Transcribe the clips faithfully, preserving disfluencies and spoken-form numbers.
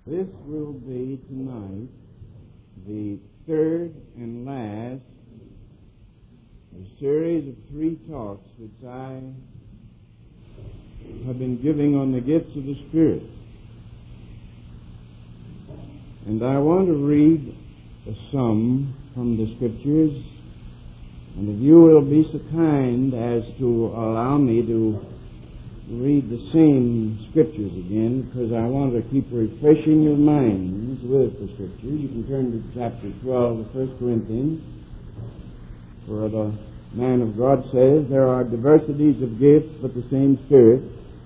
This will be tonight the third and last of a series of three talks which I have been giving on the gifts of the Spirit. And I want to read a sum from the Scriptures, and if you will be so kind as to allow me to read the same Scriptures again, because I want to keep refreshing your minds with the Scriptures. You can turn to chapter twelve of First Corinthians, where the man of God says, there are diversities of gifts, but the same Spirit.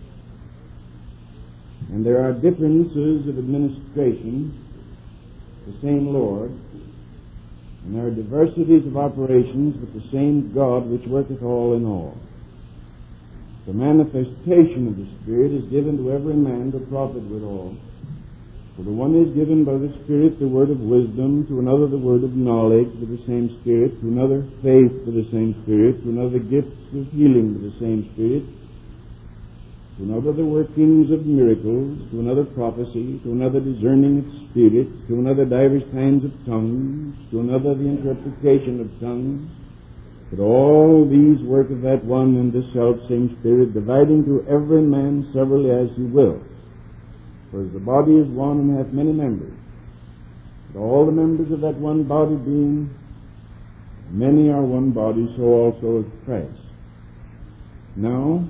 And there are differences of administration, the same Lord. And there are diversities of operations, but the same God which worketh all in all. The manifestation of the Spirit is given to every man to profit withal. For the one is given by the Spirit the word of wisdom, to another the word of knowledge by the same Spirit, to another faith by the same Spirit, to another gifts of healing by the same Spirit, to another the workings of miracles, to another prophecy, to another discerning of spirits, to another divers kinds of tongues, to another the interpretation of tongues. But all these work of that one and the self-same Spirit, dividing to every man severally as he will. For as the body is one and hath many members, but all the members of that one body being many are one body, so also is Christ. Now,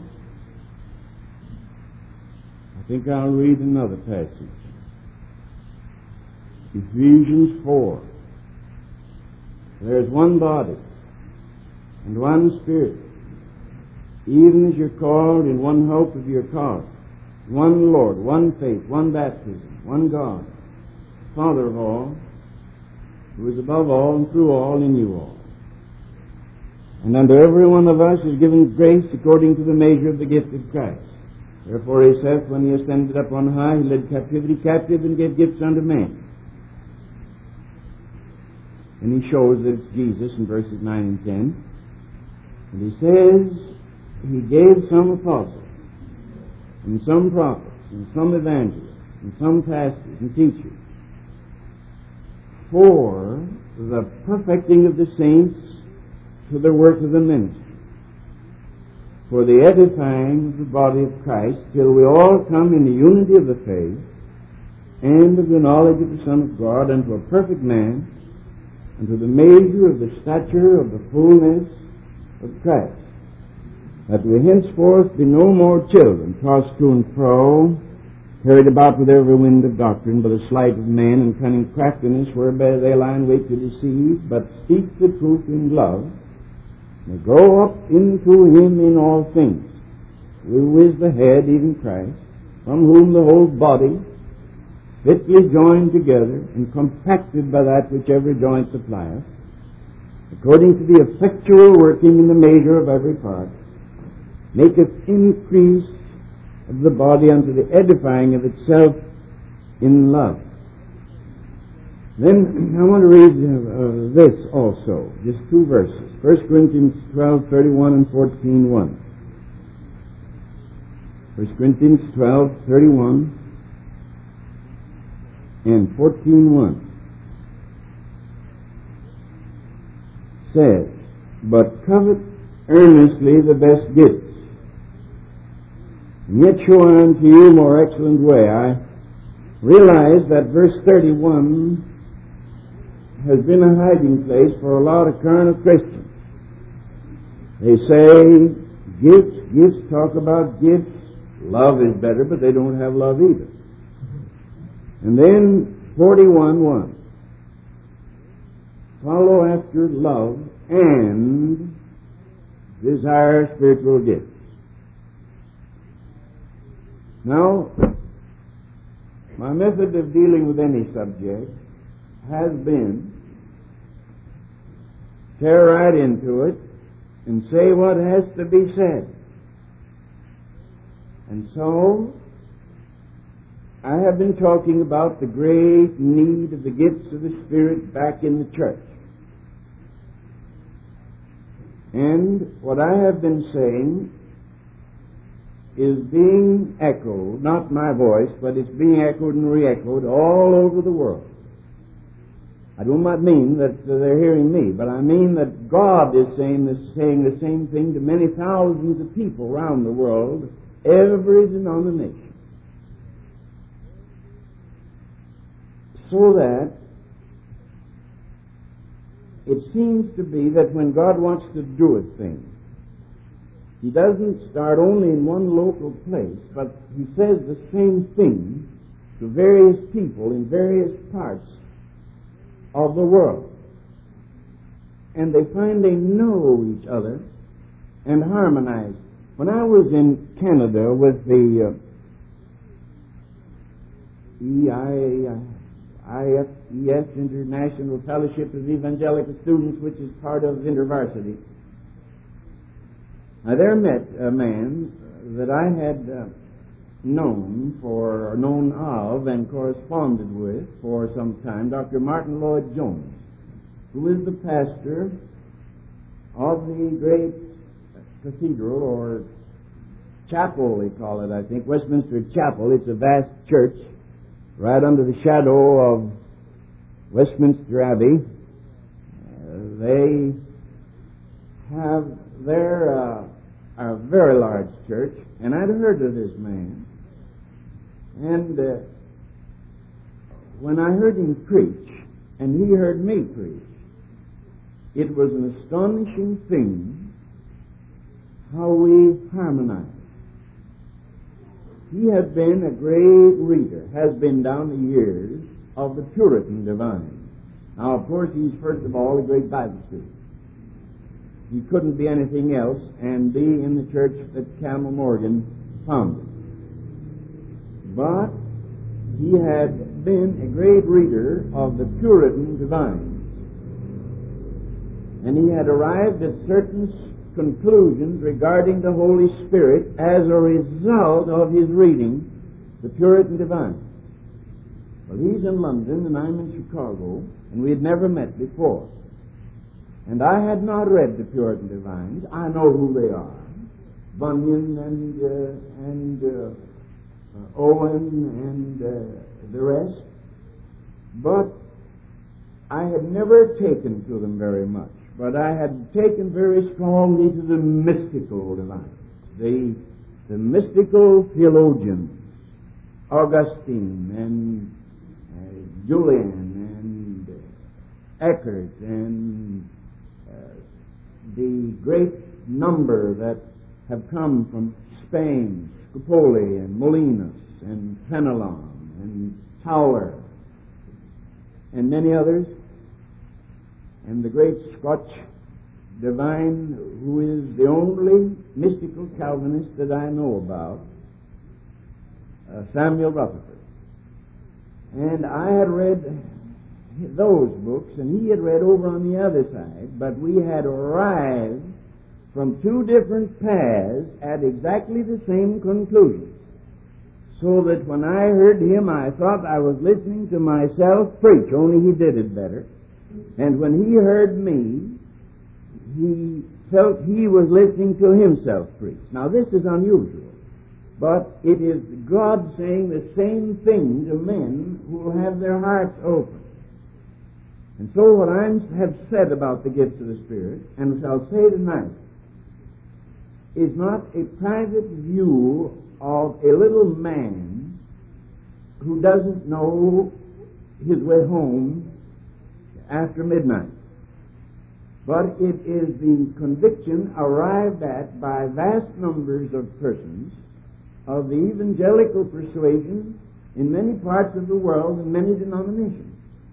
I think I'll read another passage. Ephesians four. There's one body and one Spirit, even as you're called in one hope of your call, one Lord, one faith, one baptism, one God, Father of all, who is above all and through all in you all. And unto every one of us is given grace according to the measure of the gift of Christ. Therefore he saith, when he ascended up on high, he led captivity captive and gave gifts unto men. And he shows that it's Jesus in verses nine and ten. And he says, he gave some apostles, and some prophets, and some evangelists, and some pastors and teachers, for the perfecting of the saints to the work of the ministry, for the edifying of the body of Christ, till we all come in the unity of the faith, and of the knowledge of the Son of God, unto a perfect man, unto the measure of the stature of the fullness of Christ, that we henceforth be no more children, tossed to and fro, carried about with every wind of doctrine, by the sleight of men and cunning craftiness, whereby they lie in wait to deceive, but speak the truth in love, may grow up into him in all things, who is the head, even Christ, from whom the whole body, fitly joined together and compacted by that which every joint supplieth, according to the effectual working in the measure of every part, maketh increase of the body unto the edifying of itself in love. Then I want to read uh, this also, just two verses. First Corinthians twelve, thirty-one and fourteen, one. First Corinthians twelve, thirty-one and fourteen, one. Says, but covet earnestly the best gifts, and yet show unto you a more excellent way. I realize that verse thirty-one has been a hiding place for a lot of carnal Christians. They say, gifts, gifts, talk about gifts, love is better, but they don't have love either. And then forty-one, one. Follow after love and desire spiritual gifts. Now, my method of dealing with any subject has been tear right into it and say what has to be said. And so, I have been talking about the great need of the gifts of the Spirit back in the church. And what I have been saying is being echoed, not my voice, but it's being echoed and re-echoed all over the world. I do not mean that they're hearing me, but I mean that God is saying the, saying the same thing to many thousands of people around the world, every denomination. So that it seems to be that when God wants to do a thing, He doesn't start only in one local place, but He says the same thing to various people in various parts of the world. And they find they know each other and harmonize. When I was in Canada with the uh, E I F E S, International Fellowship of Evangelical Students, which is part of InterVarsity, I there met a man that I had uh, known for, or known of, and corresponded with for some time, Doctor Martin Lloyd Jones, who is the pastor of the great cathedral, or chapel, they call it, I think, Westminster Chapel. It's a vast church right under the shadow of Westminster Abbey. Uh, they have their uh, a very large church, and I'd heard of this man. And uh, when I heard him preach, and he heard me preach, it was an astonishing thing how we harmonized. He had been a great reader, has been down the years, of the Puritan divines. Now, of course, he's first of all a great Bible student. He couldn't be anything else and be in the church that Campbell Morgan founded. But he had been a great reader of the Puritan divines. And he had arrived at certain conclusions regarding the Holy Spirit as a result of his reading the Puritan divines. Well, he's in London and I'm in Chicago, and we had never met before. And I had not read the Puritan divines. I know who they are. Bunyan and uh, and uh, uh, Owen and uh, the rest. But I had never taken to them very much. But I had taken very strongly to the mystical divines. The, the mystical theologians, Augustine and uh, Julian and uh, Eckhart and the great number that have come from Spain, Scopoli and Molinos and Fenelon and Tower and many others, and the great Scotch divine who is the only mystical Calvinist that I know about, uh, Samuel Rutherford. And I had read those books, and he had read over on the other side, but we had arrived from two different paths at exactly the same conclusion. So that when I heard him, I thought I was listening to myself preach, only he did it better. And when he heard me, he felt he was listening to himself preach. Now this is unusual, but it is God saying the same thing to men who have their hearts open. And so what I have said about the gifts of the Spirit, and shall say tonight, is not a private view of a little man who doesn't know his way home after midnight. But it is the conviction arrived at by vast numbers of persons of the evangelical persuasion in many parts of the world and many denominations.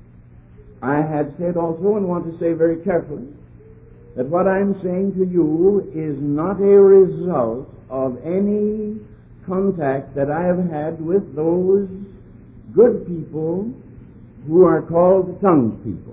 I had said also, and want to say very carefully, that what I'm saying to you is not a result of any contact that I have had with those good people who are called the tongues people.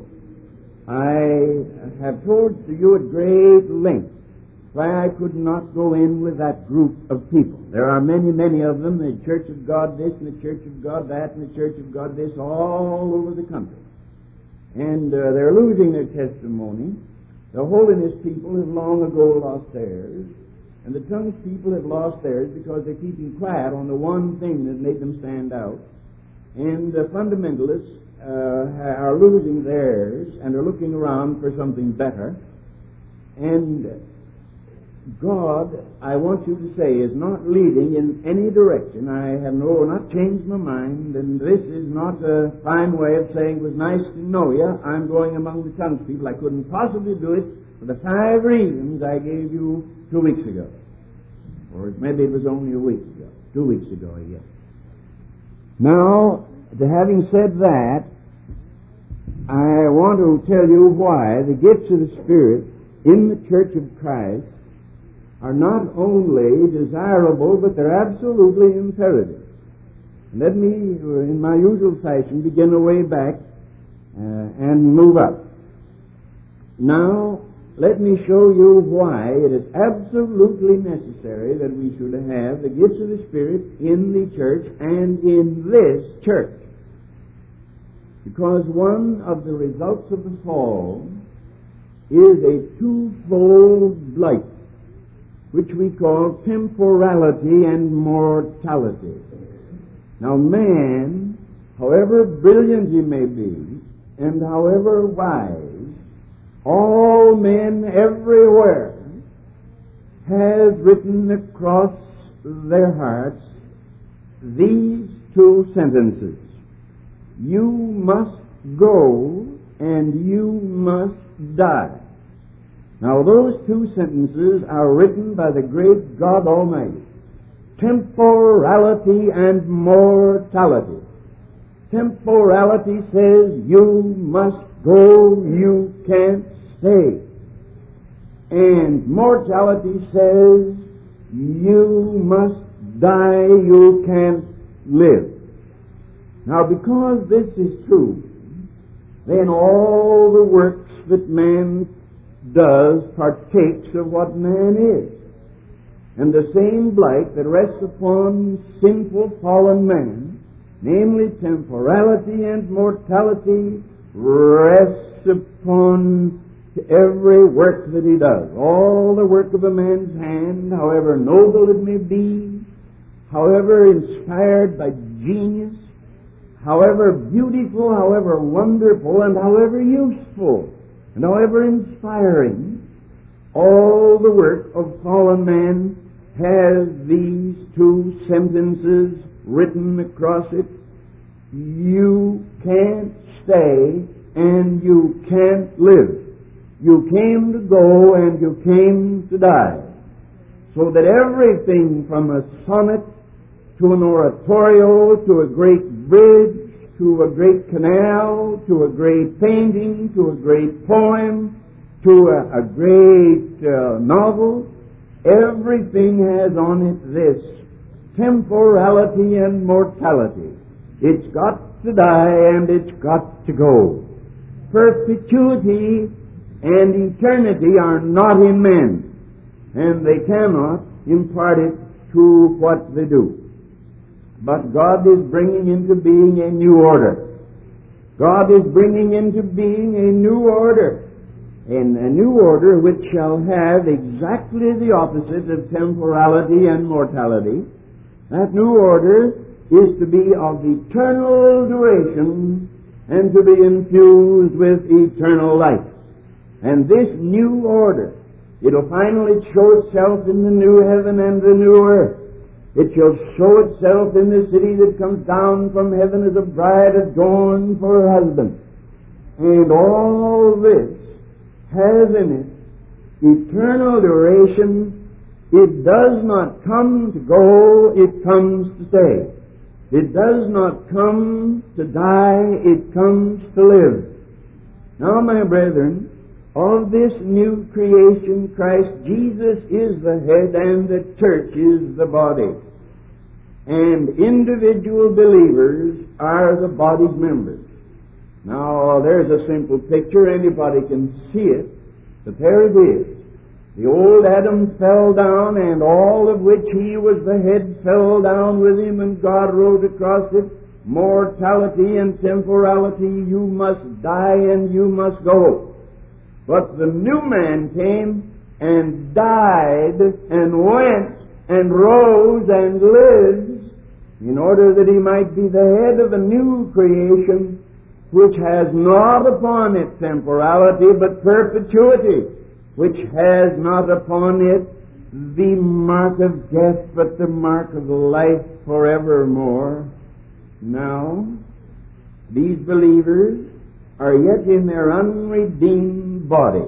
I have told to you at great length why I could not go in with that group of people. There are many, many of them, the Church of God this, and the Church of God that, and the Church of God this, all over the country. And uh, they're losing their testimony. The holiness people have long ago lost theirs. And the tongues people have lost theirs because they're keeping quiet on the one thing that made them stand out. And the fundamentalists uh, are losing theirs and are looking around for something better. And God, I want you to say, is not leading in any direction. I have no, not changed my mind, and this is not a fine way of saying it was nice to know you. I'm going among the tongues people. I couldn't possibly do it for the five reasons I gave you two weeks ago. Or maybe it was only a week ago. Two weeks ago, I guess. Now, to having said that, I want to tell you why the gifts of the Spirit in the Church of Christ are not only desirable, but they're absolutely imperative. Let me, in my usual fashion, begin away back uh, and move up. Now, let me show you why it is absolutely necessary that we should have the gifts of the Spirit in the church and in this church. Because one of the results of the fall is a twofold blight, which we call temporality and mortality. Now, man, however brilliant he may be, and however wise, all men everywhere have written across their hearts these two sentences. You must go and you must die. Now, those two sentences are written by the great God Almighty. Temporality and mortality. Temporality says you must go, you can't stay. And mortality says you must die, you can't live. Now, because this is true, then all the works that man does partakes of what man is. And the same blight that rests upon sinful fallen man, namely temporality and mortality, rests upon every work that he does. All the work of a man's hand, however noble it may be, however inspired by genius, however beautiful, however wonderful, and however useful, and however inspiring, all the work of fallen man has these two sentences written across it. You can't stay and you can't live. You came to go and you came to die. So that everything from a sonnet to an oratorio, to a great bridge, to a great canal, to a great painting, to a great poem, to a, a great uh, novel, everything has on it this temporality and mortality. It's got to die and it's got to go. Perpetuity and eternity are not in men, and they cannot impart it to what they do. But God is bringing into being a new order. God is bringing into being a new order. And a new order which shall have exactly the opposite of temporality and mortality. That new order is to be of eternal duration and to be infused with eternal life. And this new order, it'll finally show itself in the new heaven and the new earth. It shall show itself in the city that comes down from heaven as a bride adorned for her husband. And all this has in it eternal duration. It does not come to go, it comes to stay. It does not come to die, it comes to live. Now, my brethren, of this new creation, Christ Jesus is the head and the church is the body. And individual believers are the body's members. Now, there's a simple picture. Anybody can see it. But there it is. The old Adam fell down, and all of which he was the head fell down with him, and God wrote across it, mortality and temporality, you must die and you must go. But the new man came, and died and went and rose and lives in order that he might be the head of a new creation which has not upon it temporality but perpetuity, which has not upon it the mark of death but the mark of life forevermore. Now, these believers are yet in their unredeemed body.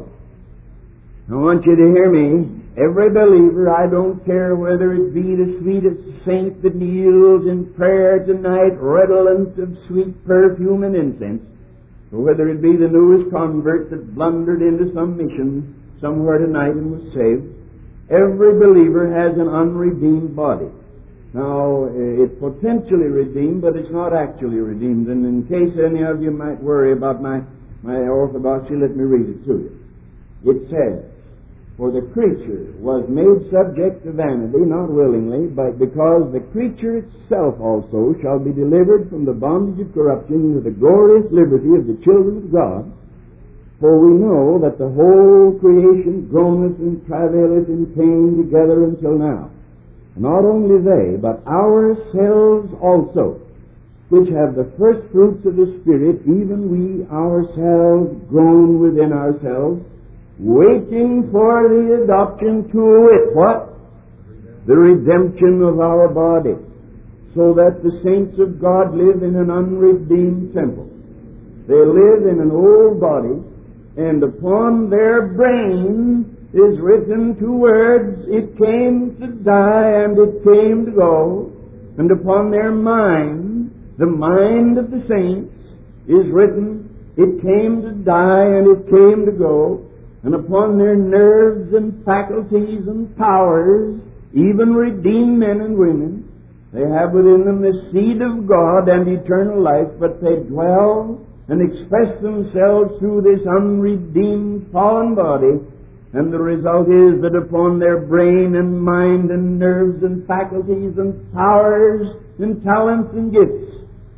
I want you to hear me. Every believer, I don't care whether it be the sweetest saint that kneels in prayer tonight, redolent of sweet perfume and incense, or whether it be the newest convert that blundered into some mission somewhere tonight and was saved, every believer has an unredeemed body. Now, it's potentially redeemed, but it's not actually redeemed. And in case any of you might worry about my, my orthodoxy, let me read it to you. It says, "For the creature was made subject to vanity, not willingly, but because the creature itself also shall be delivered from the bondage of corruption into the glorious liberty of the children of God. For we know that the whole creation groaneth and travaileth in pain together until now. Not only they, but ourselves also, which have the first fruits of the Spirit, even we ourselves groan within ourselves, waiting for the adoption to wit." What? The redemption of our body, so that the saints of God live in an unredeemed temple. They live in an old body, and upon their brain is written two words, "It came to die and it came to go." And upon their mind, the mind of the saints, is written, "It came to die and it came to go." And upon their nerves and faculties and powers, even redeemed men and women, they have within them the seed of God and eternal life, but they dwell and express themselves through this unredeemed fallen body. And the result is that upon their brain and mind and nerves and faculties and powers and talents and gifts,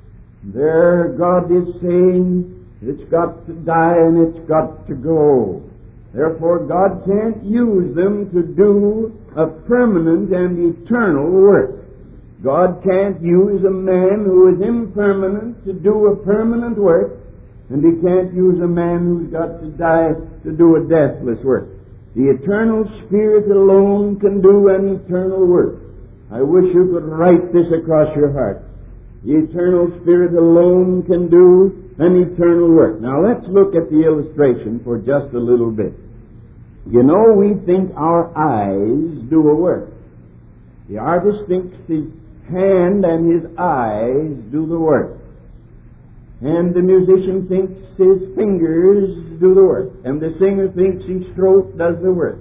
there God is saying, it's got to die and it's got to go. Therefore, God can't use them to do a permanent and eternal work. God can't use a man who is impermanent to do a permanent work, and He can't use a man who's got to die to do a deathless work. The eternal Spirit alone can do an eternal work. I wish you could write this across your heart. The eternal Spirit alone can do an eternal work. Now let's look at the illustration for just a little bit. You know, we think our eyes do a work. The artist thinks his hand and his eyes do the work. And the musician thinks his fingers do the work. And the singer thinks his throat does the work.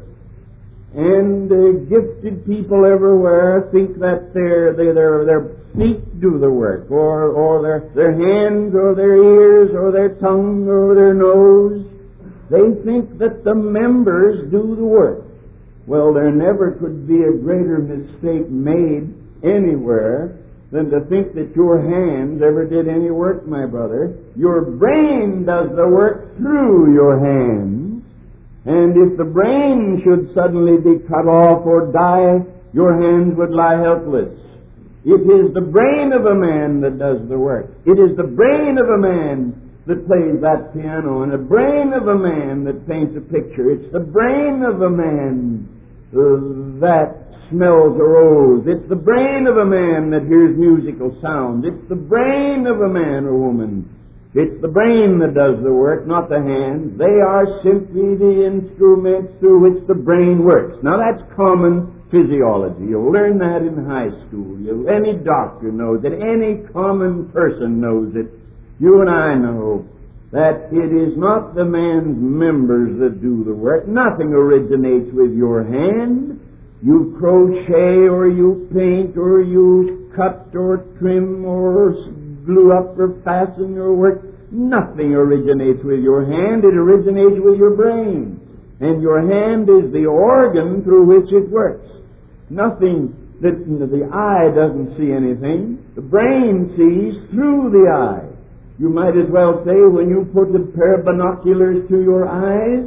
And uh, gifted people everywhere think that their their their, their feet do the work, or or their their hands, or their ears, or their tongue, or their nose. They think that the members do the work. Well, there never could be a greater mistake made anywhere than to think that your hands ever did any work, my brother. Your brain does the work through your hands. And if the brain should suddenly be cut off or die, your hands would lie helpless. It is the brain of a man that does the work. It is the brain of a man that plays that piano, and the brain of a man that paints a picture. It's the brain of a man uh, that smells a rose. It's the brain of a man that hears musical sounds. It's the brain of a man or woman. It's the brain that does the work, not the hands. They are simply the instruments through which the brain works. Now that's common physiology. You'll learn that in high school. You'll, any doctor knows it. Any common person knows it. You and I know that it is not the man's members that do the work. Nothing originates with your hand. You crochet, or you paint, or you cut, or trim, or glue up, or fasten your work. Nothing originates with your hand. It originates with your brain. And your hand is the organ through which it works. Nothing that the eye doesn't see anything. The brain sees through the eye. You might as well say, when you put a pair of binoculars to your eyes,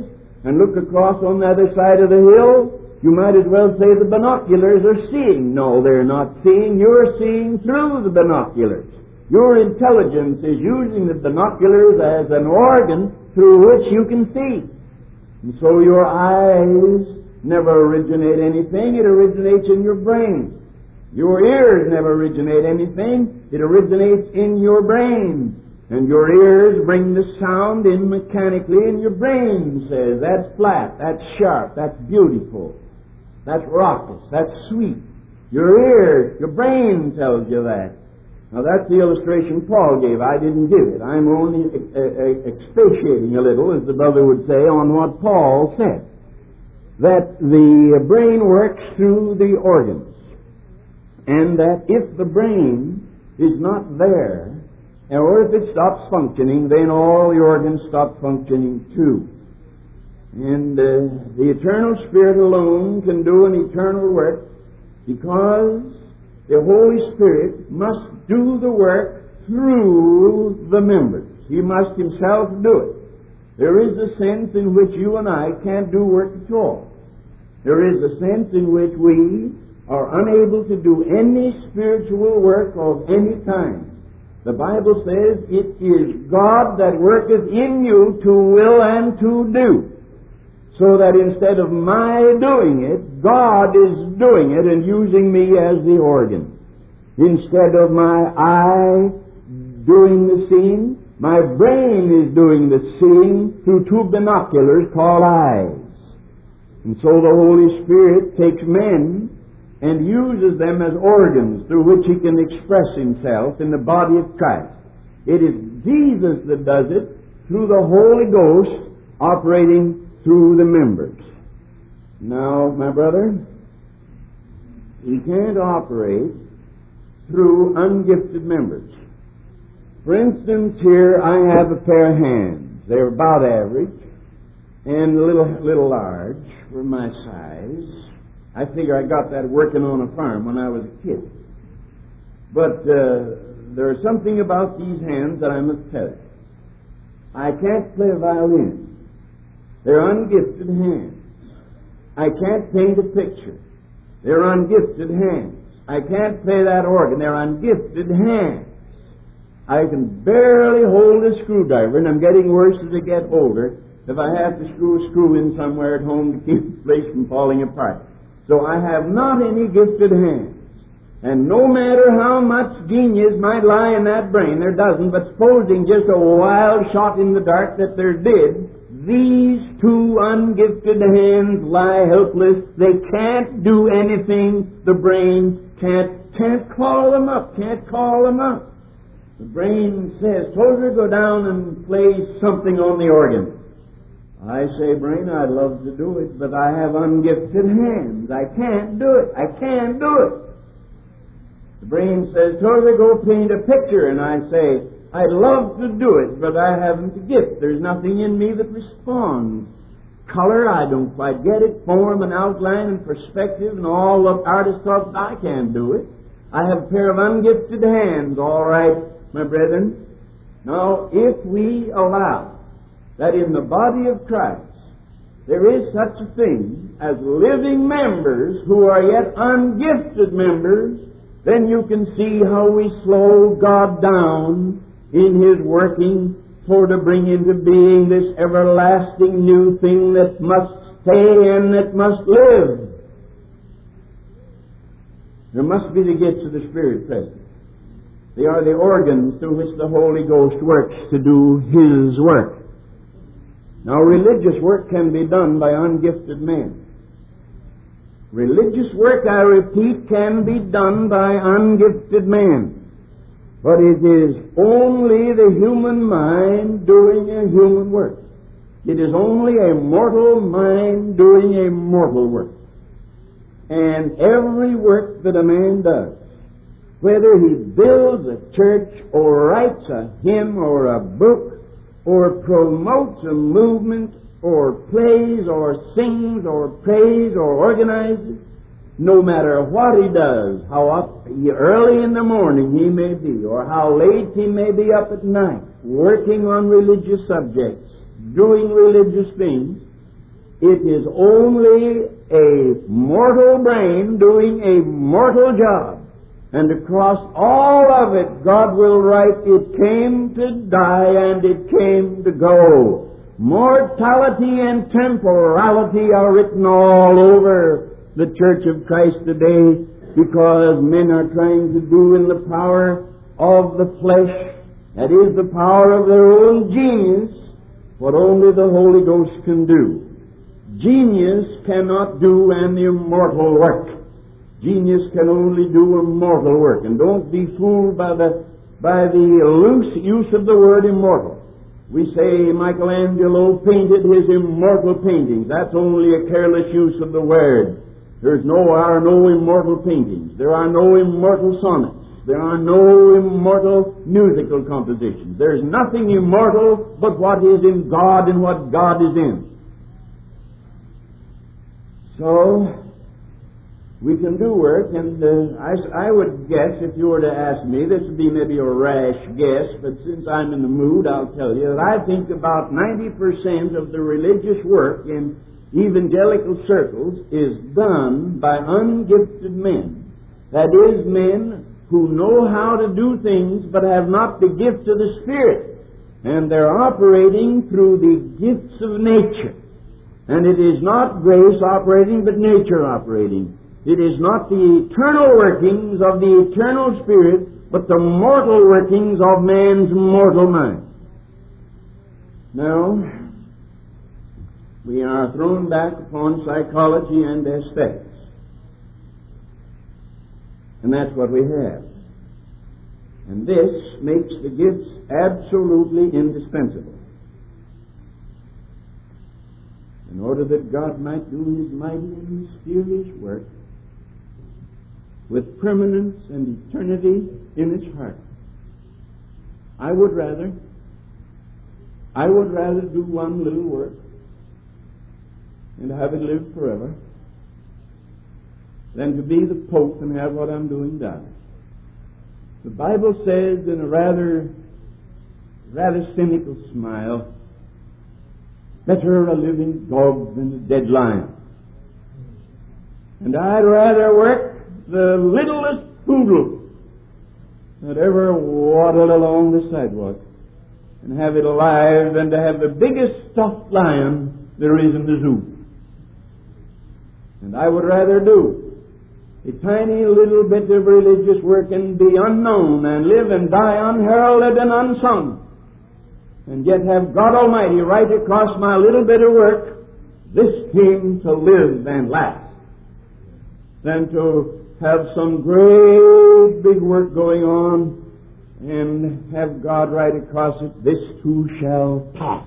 and look across on the other side of the hill, you might as well say the binoculars are seeing. No, they're not seeing. You're seeing through the binoculars. Your intelligence is using the binoculars as an organ through which you can see. And so your eyes never originate anything. It originates in your brain. Your ears never originate anything. It originates in your brain. And your ears bring the sound in mechanically, and your brain says, that's flat, that's sharp, that's beautiful, that's raucous, that's sweet. Your ears, your brain tells you that. Now that's the illustration Paul gave. I didn't give it. I'm only uh, expatiating a little, as the brother would say, on what Paul said. That the brain works through the organs. And that if the brain is not there, or if it stops functioning, then all the organs stop functioning too. And uh, the eternal Spirit alone can do an eternal work, because the Holy Spirit must do the work through the members. He must himself do it. There is a sense in which you and I can't do work at all. There is a sense in which we are unable to do any spiritual work of any kind. The Bible says it is God that worketh in you to will and to do. So that instead of my doing it, God is doing it and using me as the organ. Instead of my eye doing the seeing, my brain is doing the seeing through two binoculars called eyes. And so the Holy Spirit takes men and uses them as organs through which he can express himself in the body of Christ. It is Jesus that does it through the Holy Ghost operating through the members. Now, my brother, he can't operate through ungifted members. For instance, here I have a pair of hands. They're about average and a little, little large for my size. I figure I got that working on a farm when I was a kid. But uh, there's something about these hands that I must tell you. I can't play a violin. They're ungifted hands. I can't paint a picture. They're ungifted hands. I can't play that organ. They're ungifted hands. I can barely hold a screwdriver, and I'm getting worse as I get older, if I have to screw a screw in somewhere at home to keep the place from falling apart. So I have not any gifted hands. And no matter how much genius might lie in that brain, there doesn't, but supposing just a wild shot in the dark that there did, these two ungifted hands lie helpless. They can't do anything. The brain can't, can't call them up, can't call them up. The brain says, Tozer, go down and play something on the organ. I say, brain, I'd love to do it, but I have ungifted hands. I can't do it. I can't do it. The brain says, Tozer, go paint a picture. And I say, I'd love to do it, but I haven't the gift. There's nothing in me that responds. Color, I don't quite get it. Form and outline and perspective and all the artist thoughts, I can't do it. I have a pair of ungifted hands, all right, my brethren. Now, if we allow that in the body of Christ there is such a thing as living members who are yet ungifted members, then you can see how we slow God down in His working for to bring into being this everlasting new thing that must stay and that must live. There must be the gifts of the Spirit present. They are the organs through which the Holy Ghost works to do His work. Now, religious work can be done by ungifted men. Religious work, I repeat, can be done by ungifted men. But it is only the human mind doing a human work. It is only a mortal mind doing a mortal work. And every work that a man does, whether he builds a church or writes a hymn or a book or promotes a movement or plays or sings or prays or organizes, no matter what he does, how up early in the morning he may be, or how late he may be up at night, working on religious subjects, doing religious things, It is only a mortal brain doing a mortal job. And across all of it, God will write, it came to die and it came to go. Mortality and temporality are written all over the Church of Christ today, because men are trying to do in the power of the flesh, that is the power of their own genius, what only the Holy Ghost can do. Genius cannot do an immortal work. Genius can only do a mortal work. And don't be fooled by the by the loose use of the word immortal. We say Michelangelo painted his immortal paintings. That's only a careless use of the word. There's no are no immortal paintings. There are no immortal sonnets. There are no immortal musical compositions. There's nothing immortal but what is in God and what God is in. So, we can do work, and uh, I, I would guess, if you were to ask me, this would be maybe a rash guess, but since I'm in the mood, I'll tell you that I think about ninety percent of the religious work in evangelical circles is done by ungifted men. That is, men who know how to do things but have not the gift of the Spirit. And they're operating through the gifts of nature. And it is not grace operating, but nature operating. It is not the eternal workings of the eternal Spirit, but the mortal workings of man's mortal mind. Now, we are thrown back upon psychology and aesthetics. And that's what we have. And this makes the gifts absolutely indispensable, in order that God might do His mighty and mysterious work with permanence and eternity in its heart. I would rather, I would rather do one little work and have it live forever than to be the Pope and have what I'm doing die. The Bible says in a rather, rather cynical smile, better a living dog than a dead lion. And I'd rather work the littlest poodle that ever waddled along the sidewalk and have it alive than to have the biggest stuffed lion there is in the zoo. And I would rather do a tiny little bit of religious work and be unknown and live and die unheralded and unsung, and yet have God Almighty right across my little bit of work, this came to live and last, than to have some great big work going on and have God right across it, this too shall pass.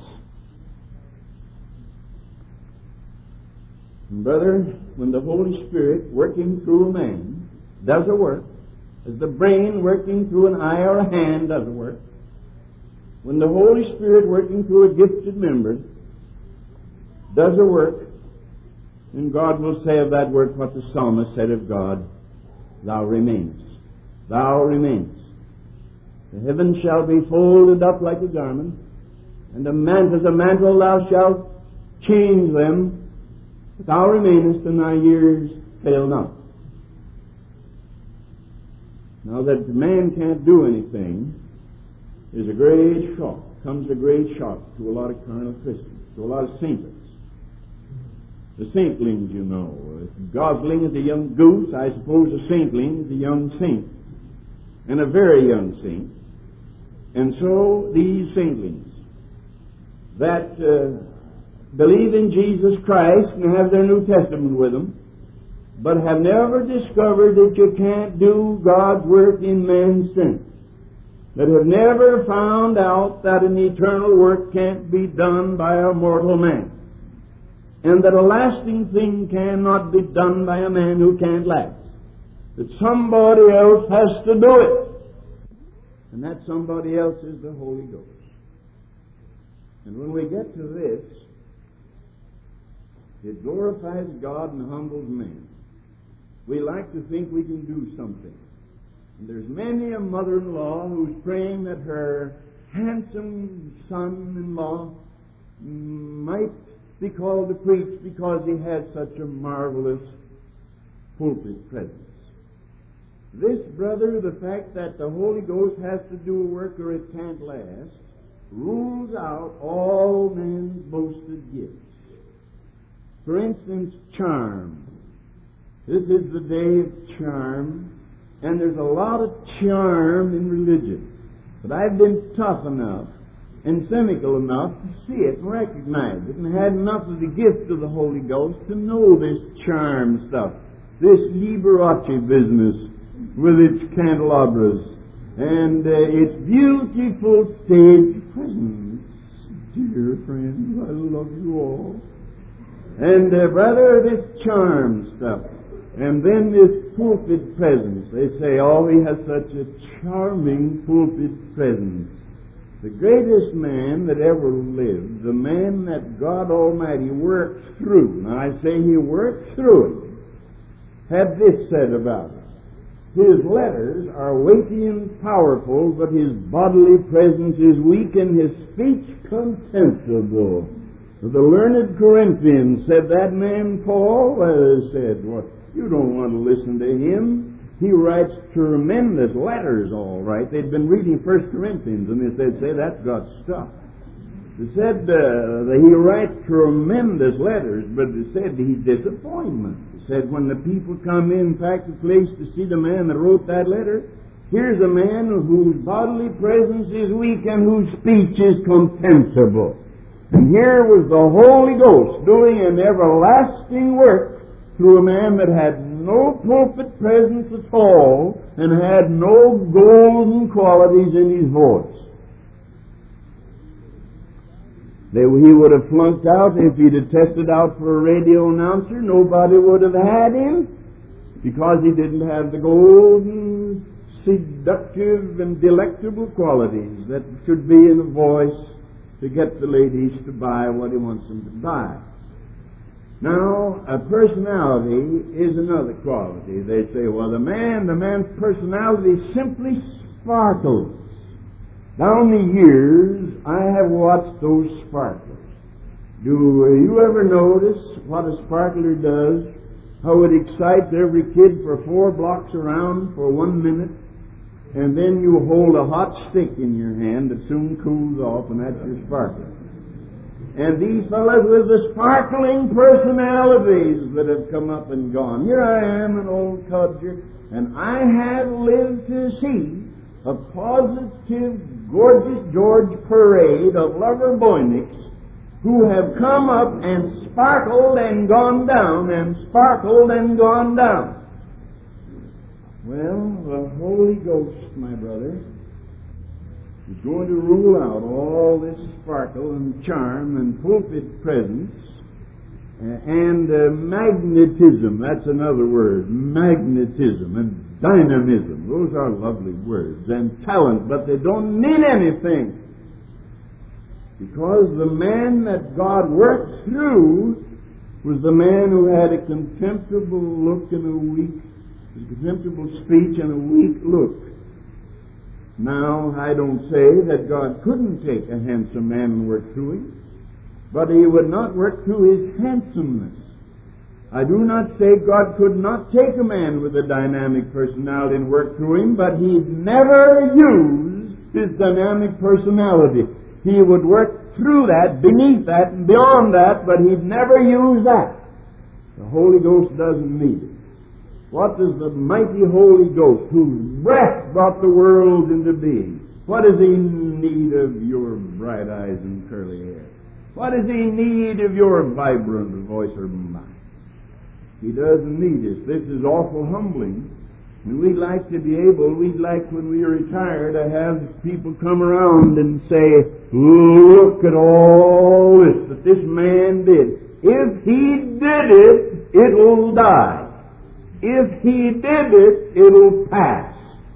And brother, when the Holy Spirit working through a man does a work, as the brain working through an eye or a hand does a work, when the Holy Spirit working through a gifted member does a work, then God will say of that work what the psalmist said of God, thou remainest. Thou remainest. The heavens shall be folded up like a garment, and the mantle, as a mantle thou shalt change them, but thou remainest, and thy years fail not. Now that man can't do anything is a great shock. Comes a great shock to a lot of carnal Christians, to a lot of saintlings. The saintlings, you know. A gosling is a young goose. I suppose a saintling is a young saint, and a very young saint. And so these saintlings that uh, believe in Jesus Christ and have their New Testament with them, but have never discovered that you can't do God's work in man's strength, that have never found out that an eternal work can't be done by a mortal man, and that a lasting thing cannot be done by a man who can't last, that somebody else has to do it, and that somebody else is the Holy Ghost. And when we get to this, it glorifies God and humbles man. We like to think we can do something. And there's many a mother-in-law who's praying that her handsome son-in-law might be called to preach because he had such a marvelous pulpit presence. This, brother, the fact that the Holy Ghost has to do a work or it can't last, rules out all men's boasted gifts. For instance, charm. This is the day of charm, and there's a lot of charm in religion. But I've been tough enough and cynical enough to see it and recognize it, and had enough of the gift of the Holy Ghost to know this charm stuff, this Liberace business with its candelabras and uh, its beautiful stage presence. Dear friends, I love you all. And uh, brother, this charm stuff, and then this pulpit presence. They say, oh, he has such a charming pulpit presence. The greatest man that ever lived, the man that God Almighty worked through, now I say he worked through him, had this said about him. His letters are weighty and powerful, but his bodily presence is weak and his speech contemptible. The learned Corinthians said that man Paul uh, said, well, you don't want to listen to him. He writes tremendous letters, all right. They'd been reading First Corinthians, and they said, say, that's God's stuff. They said uh, that he writes tremendous letters, but they said he's disappointment. They said when the people come in, pack the place to see the man that wrote that letter, here's a man whose bodily presence is weak and whose speech is contemptible. And here was the Holy Ghost doing an everlasting work through a man that had no pulpit presence at all and had no golden qualities in his voice. They, he would have flunked out if he'd have tested out for a radio announcer. Nobody would have had him because he didn't have the golden, seductive, and delectable qualities that should be in a voice to get the ladies to buy what he wants them to buy. Now, a personality is another quality. They say, well, the man, the man's personality simply sparkles. Down the years, I have watched those sparklers. Do you ever notice what a sparkler does? How it excites every kid for four blocks around for one minute, and then you hold a hot stick in your hand that soon cools off, and that's your sparkler. And these fellows with the sparkling personalities that have come up and gone. Here I am, an old codger, and I have lived to see a positive, gorgeous George parade of lover boyniks who have come up and sparkled and gone down, and sparkled and gone down. Well, the Holy Ghost, my brother, is going to rule out all this sparkle and charm and pulpit presence uh, and uh, magnetism. That's another word, magnetism, and dynamism. Those are lovely words. And talent, but they don't mean anything. Because the man that God worked through was the man who had a contemptible look and a weak, a contemptible speech and a weak look. Now, I don't say that God couldn't take a handsome man and work through him, but he would not work through his handsomeness. I do not say God could not take a man with a dynamic personality and work through him, but he'd never use his dynamic personality. He would work through that, beneath that, and beyond that, but he'd never use that. The Holy Ghost doesn't need it. What does the mighty Holy Ghost, whose breath brought the world into being, what does he need of your bright eyes and curly hair? What does he need of your vibrant voice or mind? He doesn't need it. This is awful humbling. And we'd like to be able, we'd like when we retire to have people come around and say, look at all this that this man did. If he did it, it'll die. If he did it, it'll pass.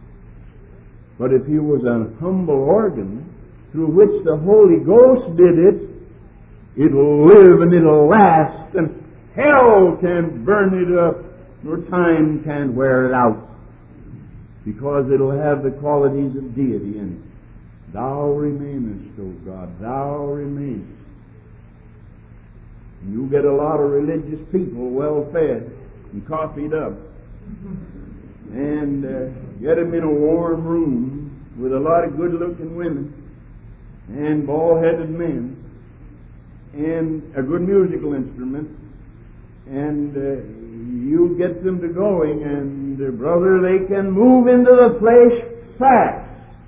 But if he was an humble organ through which the Holy Ghost did it, it'll live and it'll last, and hell can't burn it up, nor time can't wear it out, because it'll have the qualities of deity in it. Thou remainest, O God, thou remainest. You get a lot of religious people well fed and coffeeed up, and uh, get them in a warm room with a lot of good-looking women and bald-headed men and a good musical instrument, and uh, you get them to going, and uh, brother, they can move into the flesh fast.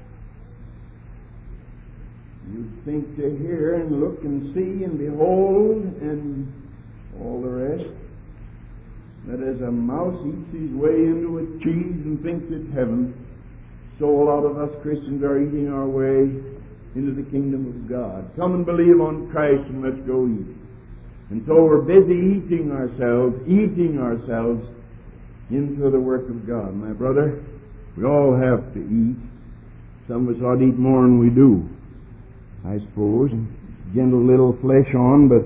You think to hear and look and see and behold and all the rest. That as a mouse eats his way into a cheese and thinks it's heaven, so a lot of us Christians are eating our way into the kingdom of God. Come and believe on Christ and let's go eat. And so we're busy eating ourselves, eating ourselves into the work of God. My brother, we all have to eat. Some of us ought to eat more than we do, I suppose, gentle little flesh on, but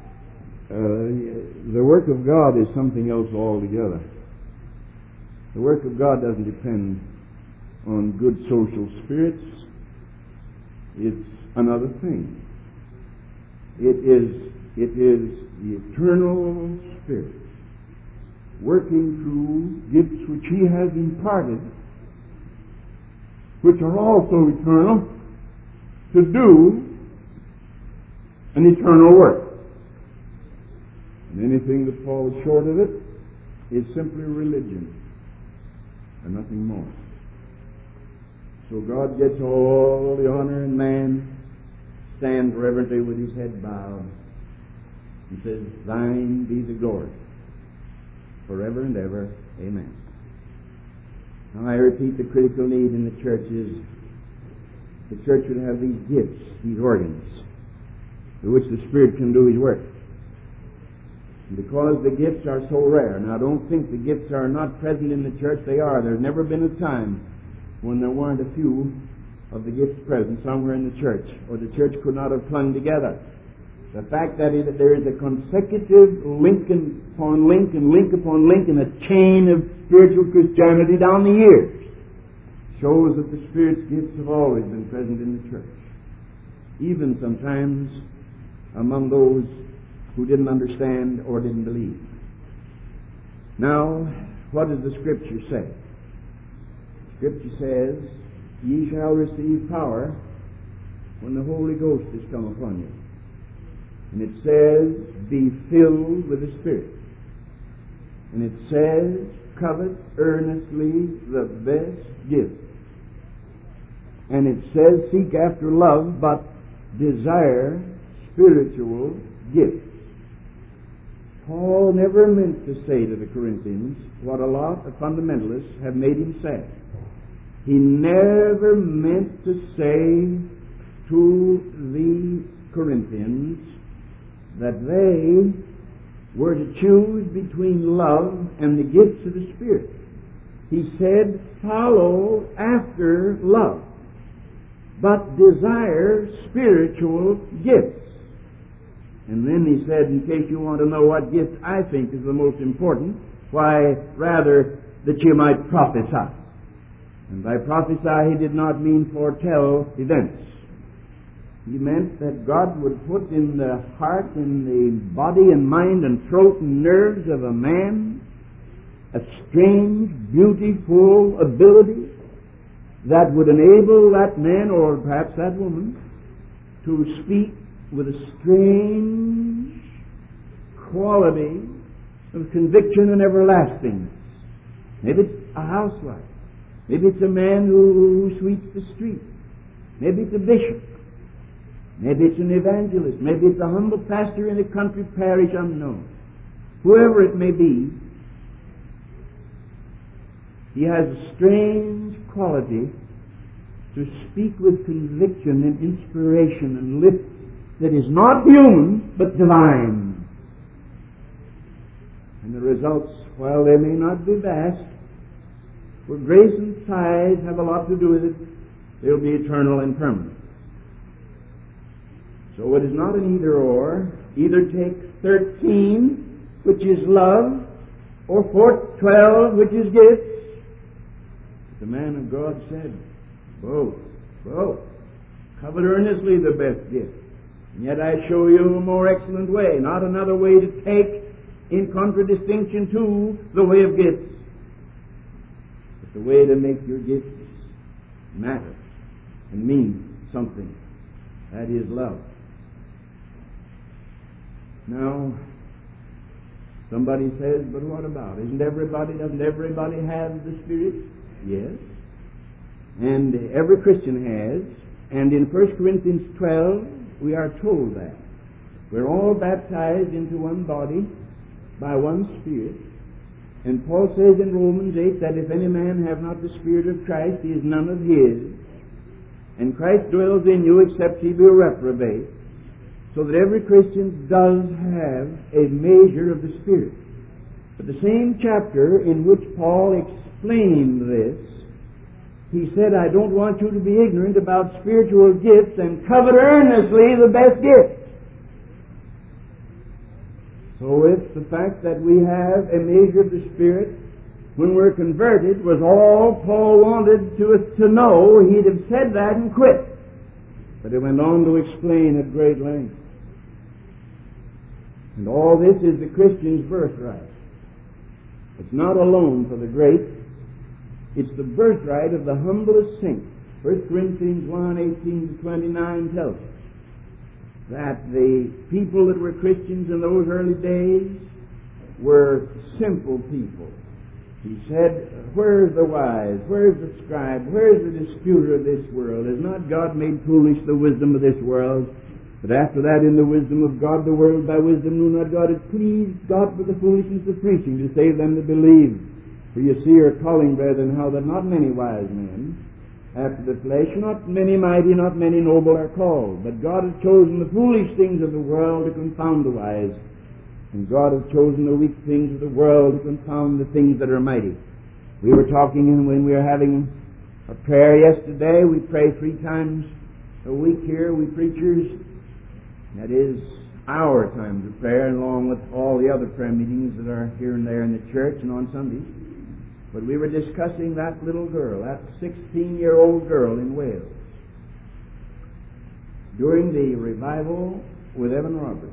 uh, the work of God is something else altogether. The work of God doesn't depend on good social spirits. It's another thing. It is, it is the eternal Spirit working through gifts which He has imparted, which are also eternal, to do an eternal work. And anything that falls short of it is simply religion and nothing more. So God gets all the honor, and man stands reverently with his head bowed and says, Thine be the glory, forever and ever. Amen. Now I repeat, the critical need in the church is the church would have these gifts, these organs, through which the Spirit can do His work. And because the gifts are so rare, now don't think the gifts are not present in the church. They are. There's never been a time when there weren't a few of the gifts present somewhere in the church, or the church could not have clung together. The fact that it, there is a consecutive link upon link and link upon link in a chain of spiritual Christianity down the years shows that the Spirit's gifts have always been present in the church, even sometimes among those who didn't understand or didn't believe. Now, what does the Scripture say? Scripture says, Ye shall receive power when the Holy Ghost is come upon you. And it says, Be filled with the Spirit. And it says, Covet earnestly the best gift. And it says, Seek after love, but desire spiritual gifts. Paul never meant to say to the Corinthians what a lot of fundamentalists have made him say. He never meant to say to the Corinthians that they were to choose between love and the gifts of the Spirit. He said, follow after love, but desire spiritual gifts. And then he said, in case you want to know what gift I think is the most important, why, rather, that you might prophesy. And by prophesy, he did not mean foretell events. He meant that God would put in the heart and the body and mind and throat and nerves of a man a strange, beautiful ability that would enable that man, or perhaps that woman, to speak with a strange quality of conviction and everlastingness. Maybe it's a housewife. Maybe it's a man who, who sweeps the street. Maybe it's a bishop. Maybe it's an evangelist. Maybe it's a humble pastor in a country parish unknown. Whoever it may be, he has a strange quality to speak with conviction and inspiration and lift that is not human, but divine. And the results, while they may not be vast, for grace and size have a lot to do with it, they'll be eternal and permanent. So it is not an either-or. Either take thirteen, which is love, or four, twelve, which is gifts. The man of God said, both, both. Covet earnestly the best gift. And yet I show you a more excellent way, not another way to take in contradistinction to the way of gifts, but the way to make your gifts matter and mean something. That is love. Now, somebody says, but what about? Isn't everybody, doesn't everybody have the Spirit? Yes. And every Christian has. And in First Corinthians twelve, we are told that. We're all baptized into one body by one Spirit. And Paul says in Romans eight that if any man have not the Spirit of Christ, he is none of his. And Christ dwells in you except he be a reprobate. So that every Christian does have a measure of the Spirit. But the same chapter in which Paul explained this, he said, I don't want you to be ignorant about spiritual gifts and covet earnestly the best gift. So if the fact that we have a measure of the Spirit when we're converted was all Paul wanted to us to know, he'd have said that and quit. But he went on to explain at great length. And all this is the Christian's birthright. It's not alone for the great. It's the birthright of the humblest saint. First Corinthians one, eighteen to twenty-nine tells us that the people that were Christians in those early days were simple people. He said, where's the wise? Where's the scribe? Where's the disputer of this world? Has not God made foolish the wisdom of this world? But after that, in the wisdom of God, the world by wisdom knew not God. It pleased God with the foolishness of preaching to save them that believe. For you see your calling, brethren, how that not many wise men after the flesh, not many mighty, not many noble are called. But God has chosen the foolish things of the world to confound the wise. And God has chosen the weak things of the world to confound the things that are mighty. We were talking and when we were having a prayer yesterday. We pray three times a week here, we preachers. That is our times of prayer, along with all the other prayer meetings that are here and there in the church and on Sundays. But we were discussing that little girl, that sixteen-year-old girl in Wales. During the revival with Evan Roberts,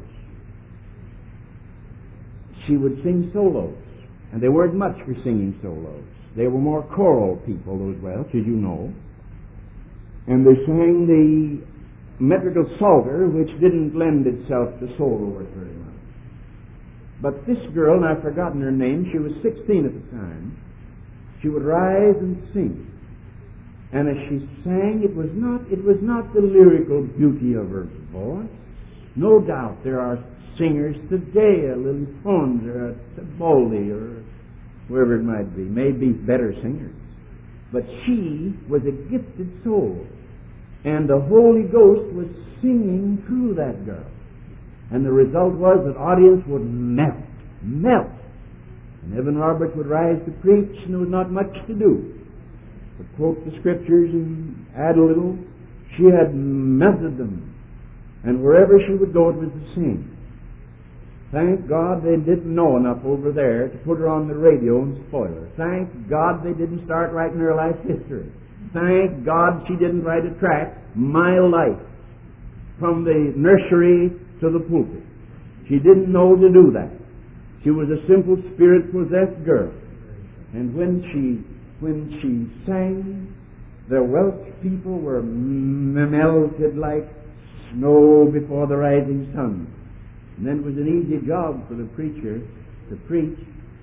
she would sing solos. And they weren't much for singing solos. They were more choral people, those Welsh, as you know. And they sang the metrical psalter, which didn't lend itself to solo work very much. But this girl, and I've forgotten her name, she was sixteen at the time, she would rise and sing. And as she sang, it was not it was not the lyrical beauty of her voice. No doubt there are singers today, a Lily Pons or a Tibaldi or whoever it might be, maybe better singers. But she was a gifted soul. And the Holy Ghost was singing through that girl. And the result was that audience would melt, melt. And Evan Roberts would rise to preach, and there was not much to do but quote the Scriptures and add a little. She had melted them. And wherever she would go, it was the same. Thank God they didn't know enough over there to put her on the radio and spoil her. Thank God they didn't start writing her life history. Thank God she didn't write a tract, My Life, from the nursery to the pulpit. She didn't know to do that. She was a simple spirit-possessed girl. And when she when she sang, the Welsh people were melted like snow before the rising sun. And then it was an easy job for the preacher to preach.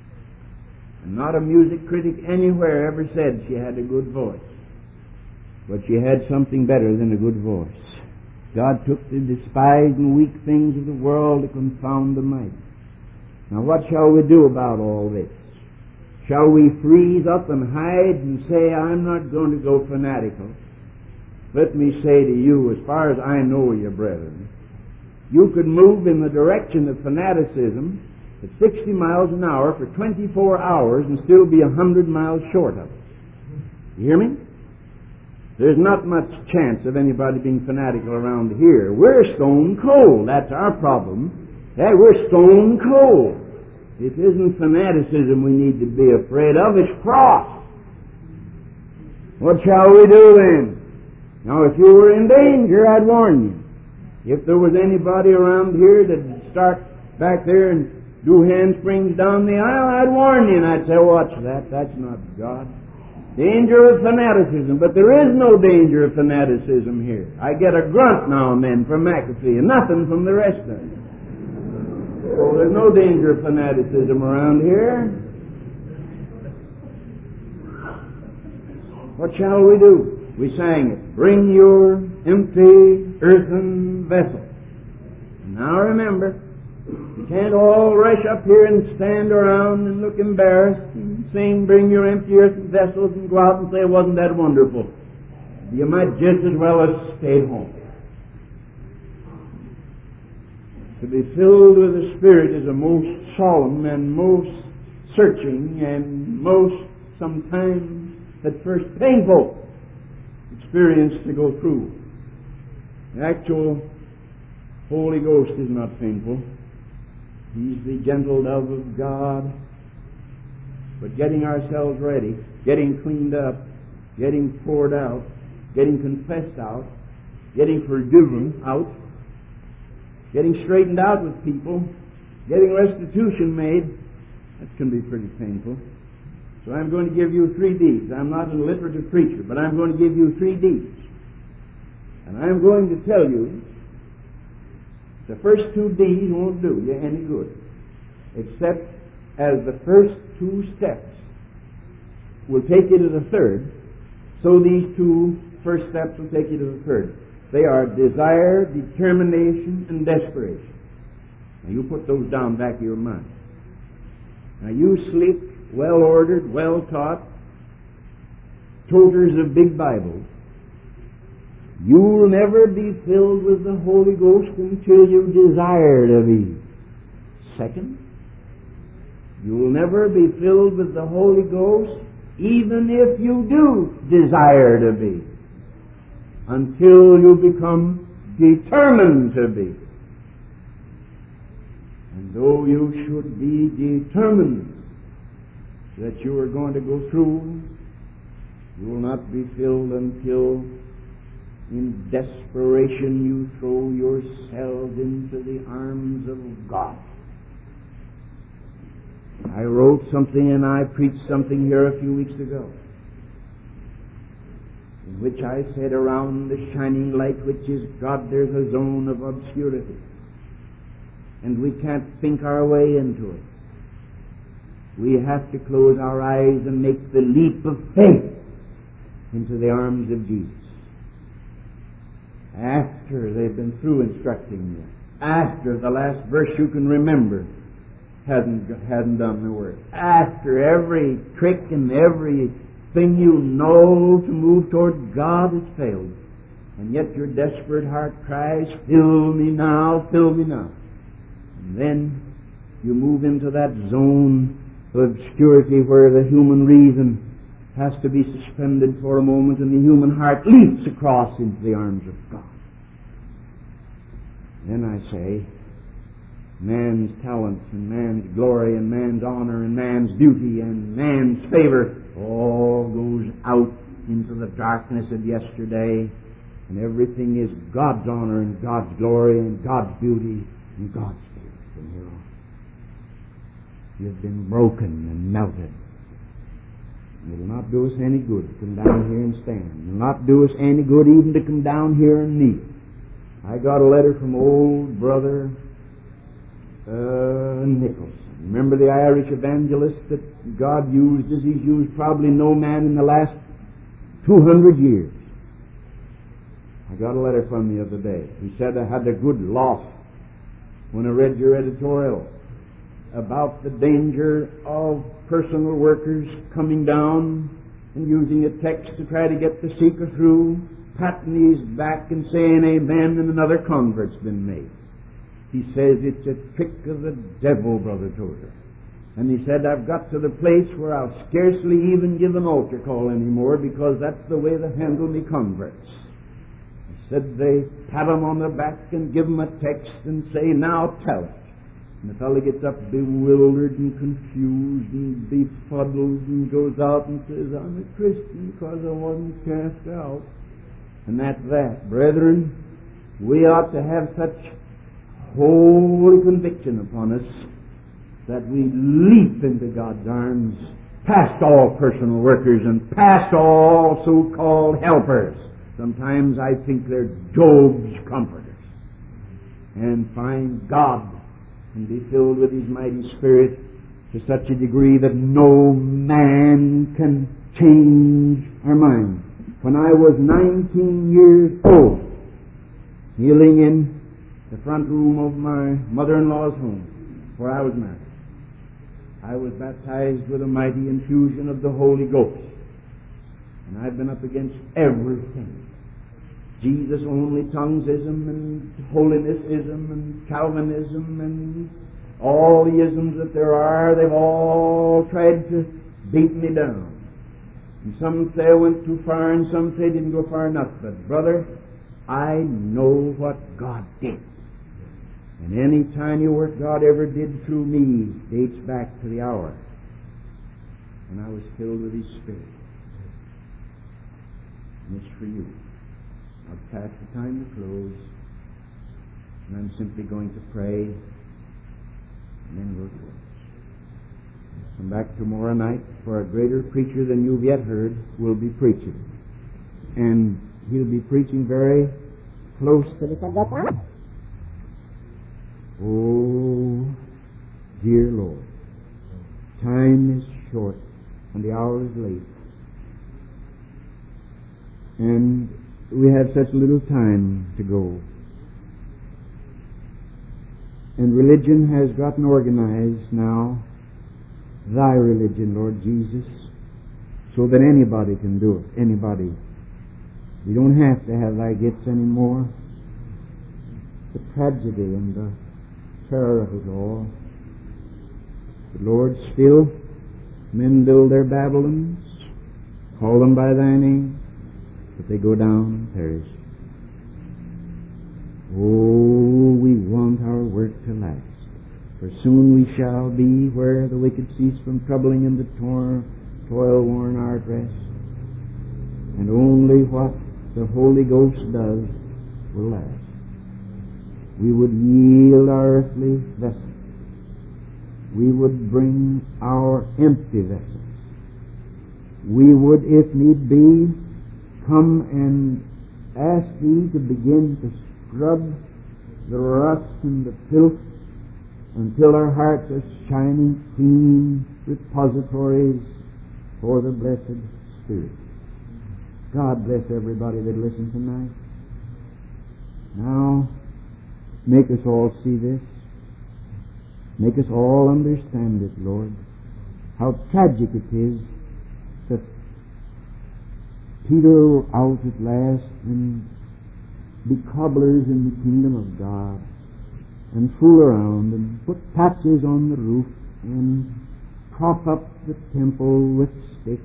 And not a music critic anywhere ever said she had a good voice. But she had something better than a good voice. God took the despised and weak things of the world to confound the mighty. Now what shall we do about all this? Shall we freeze up and hide and say, I'm not going to go fanatical? Let me say to you, as far as I know you, brethren, you could move in the direction of fanaticism at sixty miles an hour for twenty-four hours and still be one hundred miles short of it. You hear me? There's not much chance of anybody being fanatical around here. We're stone cold. That's our problem. Hey, we're stone cold. It isn't fanaticism we need to be afraid of. It's frost. What shall we do then? Now, if you were in danger, I'd warn you. If there was anybody around here that'd start back there and do handsprings down the aisle, I'd warn you, and I'd say, watch that, that's not God. Danger of fanaticism, but there is no danger of fanaticism here. I get a grunt now and then from McAfee, and nothing from the rest of them. So there's no danger of fanaticism around here. What shall we do? We sang it. Bring your empty earthen vessel. Now remember, you can't all rush up here and stand around and look embarrassed and sing, bring your empty earthen vessels, and go out and say, wasn't that wonderful? You might just as well have stayed home. To be filled with the Spirit is a most solemn and most searching and most sometimes at first painful experience to go through. The actual Holy Ghost is not painful. He's the gentle dove of God. But getting ourselves ready, getting cleaned up, getting poured out, getting confessed out, getting forgiven out, getting straightened out with people, getting restitution made, that can be pretty painful. So I'm going to give you three D's. I'm not an alliterative preacher, but I'm going to give you three D's. And I'm going to tell you the first two D's won't do you any good, except as the first two steps will take you to the third, so these two first steps will take you to the third. They are desire, determination, and desperation. Now you put those down back of your mind. Now you sleek, well-ordered, well-taught toters of big Bibles, you'll never be filled with the Holy Ghost until you desire to be. Second, you'll never be filled with the Holy Ghost even if you do desire to be, until you become determined to be. And though you should be determined that you are going to go through, you will not be filled until in desperation you throw yourself into the arms of God. I wrote something and I preached something here a few weeks ago, in which I said, around the shining light which is God there's a zone of obscurity, and we can't think our way into it. We have to close our eyes and make the leap of faith into the arms of Jesus. After they've been through instructing you, after the last verse you can remember hadn't hadn't done the work, after every trick and every thing you know to move toward God has failed, and yet your desperate heart cries, fill me now, fill me now. And then you move into that zone of obscurity where the human reason has to be suspended for a moment and the human heart leaps across into the arms of God. Then I say, man's talents and man's glory and man's honor and man's beauty and man's favor all goes out into the darkness of yesterday, and everything is God's honor and God's glory and God's beauty and God's favor from here on. You've been broken and melted. It will not do us any good to come down here and stand. It will not do us any good even to come down here and kneel. I got a letter from old brother uh, Nicholson. Remember the Irish evangelist that God used as He's used probably no man in the last two hundred years. I got a letter from him the other day. He said, I had a good loss when I read your editorial about the danger of personal workers coming down and using a text to try to get the seeker through, patting his back and saying amen, and another convert's been made. He says it's a trick of the devil, Brother Tozer. And he said, I've got to the place where I'll scarcely even give an altar call anymore because that's the way they handle me converts. He said they pat them on the back and give them a text and say, now tell it. And the fellow gets up bewildered and confused and befuddled and goes out and says, I'm a Christian because I wasn't cast out. And that's that. Brethren, we ought to have such holy conviction upon us that we leap into God's arms, past all personal workers and past all so-called helpers. Sometimes I think they're Job's comforters. And find God and be filled with His mighty Spirit to such a degree that no man can change our mind. When I was nineteen years old, kneeling in the front room of my mother-in-law's home, where I was married, I was baptized with a mighty infusion of the Holy Ghost. And I've been up against everything. Jesus only tonguesism and holinessism and Calvinism and all the isms that there are, they've all tried to beat me down. And some say I went too far and some say I didn't go far enough. But brother, I know what God did. And any tiny work God ever did through me dates back to the hour when I was filled with His Spirit. And it's for you. I've passed the time to close, and I'm simply going to pray, and then we'll close. Come back tomorrow night, for a greater preacher than you've yet heard will be preaching. And he'll be preaching very close to the subject. Oh, dear Lord, time is short, and the hour is late. And we have such little time to go. And religion has gotten organized now, Thy religion, Lord Jesus, so that anybody can do it, anybody. We don't have to have Thy gifts anymore. The tragedy and the terror of it all. But Lord, still, men build their Babylons, call them by Thy name, but they go down and perish. Oh, we want our work to last, for soon we shall be where the wicked cease from troubling and the tor- toil-worn art rest, and only what the Holy Ghost does will last. We would yield our earthly vessels. We would bring our empty vessels. We would, if need be, come and ask Thee to begin to scrub the rust and the filth until our hearts are shining clean repositories for the blessed Spirit. God bless everybody that listens tonight. Now, make us all see this. Make us all understand it, Lord. How tragic it is that peter out at last and be cobblers in the kingdom of God and fool around and put patches on the roof and prop up the temple with sticks.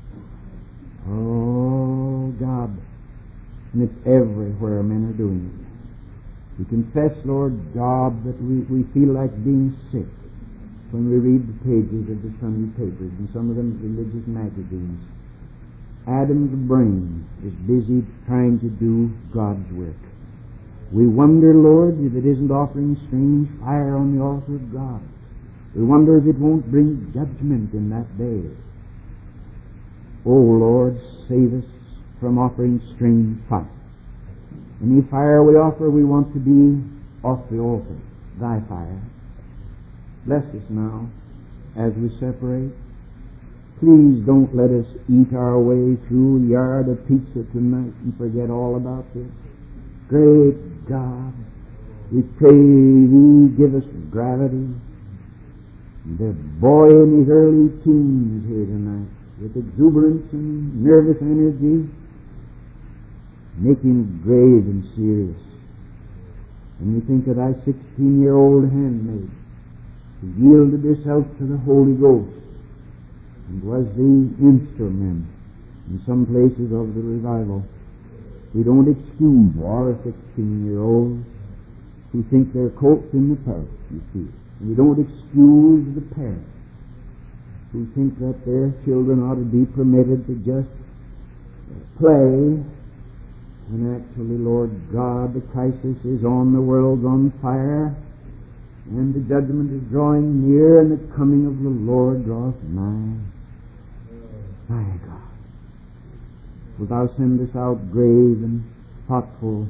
Oh, God. And it's everywhere men are doing it. We confess, Lord God, that we, we feel like being sick when we read the pages of the Sunday papers and some of them religious magazines. Adam's brain is busy trying to do God's work. We wonder, Lord, if it isn't offering strange fire on the altar of God. We wonder if it won't bring judgment in that day. Oh, Lord, save us from offering strange fire. Any fire we offer, we want to be off the altar, Thy fire. Bless us now as we separate. Please don't let us eat our way through a yard of pizza tonight and forget all about this. Great God, we pray Thee give us gravity. The boy in his early teens here tonight, with exuberance and nervous energy, make him grave and serious. And we think of Thy sixteen-year-old handmaid who yielded herself to the Holy Ghost and was the instrument in some places of the revival. We don't excuse our sixteen-year-olds who think they're colts in the parish, you see. And we don't excuse the parents who think that their children ought to be permitted to just play And actually, Lord God, the crisis is on, the world's on fire, and the judgment is drawing near, and the coming of the Lord draweth nigh. My God, wilt thou send us out grave and thoughtful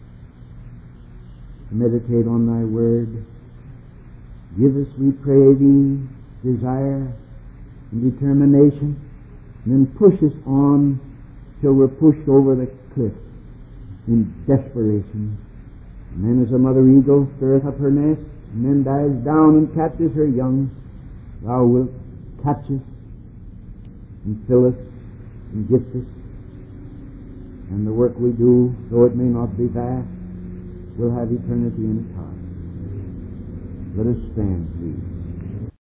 to meditate on thy word? Give us, we pray thee, desire and determination, and then push us on till we're pushed over the cliff in desperation. And then as a mother eagle stirreth up her nest, and then dives down and catches her young, thou wilt catch us and fill us and gift us. And the work we do, though it may not be vast, will have eternity in its heart. Let us stand, please.